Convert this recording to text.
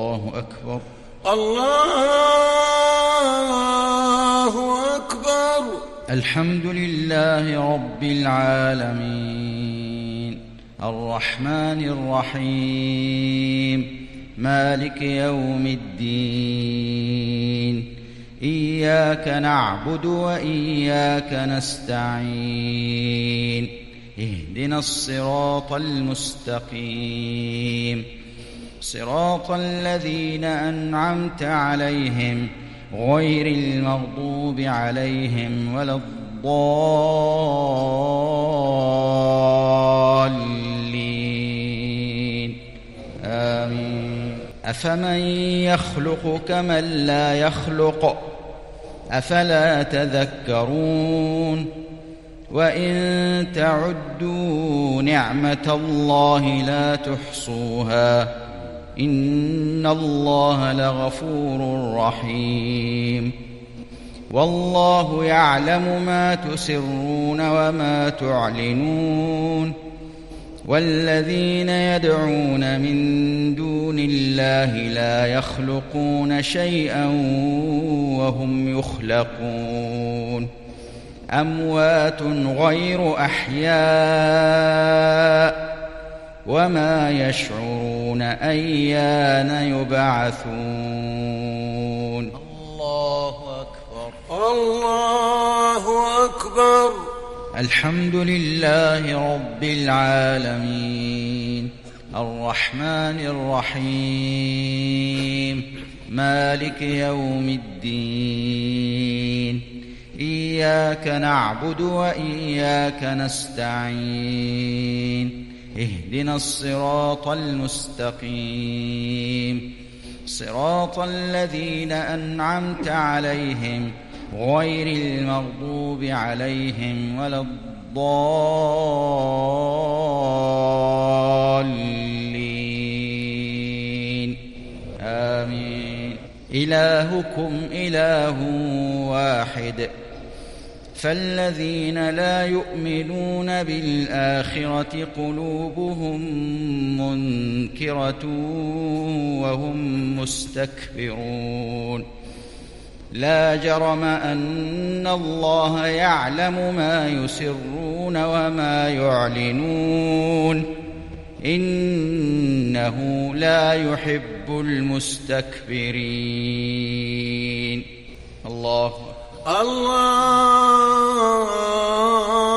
الله أكبر. الله أكبر. الحمد لله رب العالمين الرحمن الرحيم مالك يوم الدين إياك نعبد وإياك نستعين اهدنا الصراط المستقيم صراط الذين أنعمت عليهم غير المغضوب عليهم ولا الضالين آمين. أفمن يخلق كمن لا يخلق أفلا تذكرون وإن تعدوا نعمة الله لا تحصوها إن الله لغفور رحيم. والله يعلم ما تسرون وما تعلنون والذين يدعون من دون الله لا يخلقون شيئا وهم يخلقون أموات غير أحياء وما يشعرون أيان يبعثون. الله أكبر. الله أكبر. الحمد لله رب العالمين الرحمن الرحيم مالك يوم الدين إياك نعبد وإياك نستعين اهدنا الصراط المستقيم صراط الذين أنعمت عليهم غير المغضوب عليهم ولا الضالين آمين. إلهكم إله واحد فالذين لا يؤمنون بالآخرة قلوبهم منكرة وهم مستكبرون لا جرم أن الله يعلم ما يسرون وما يعلنون إنه لا يحب المستكبرين. الله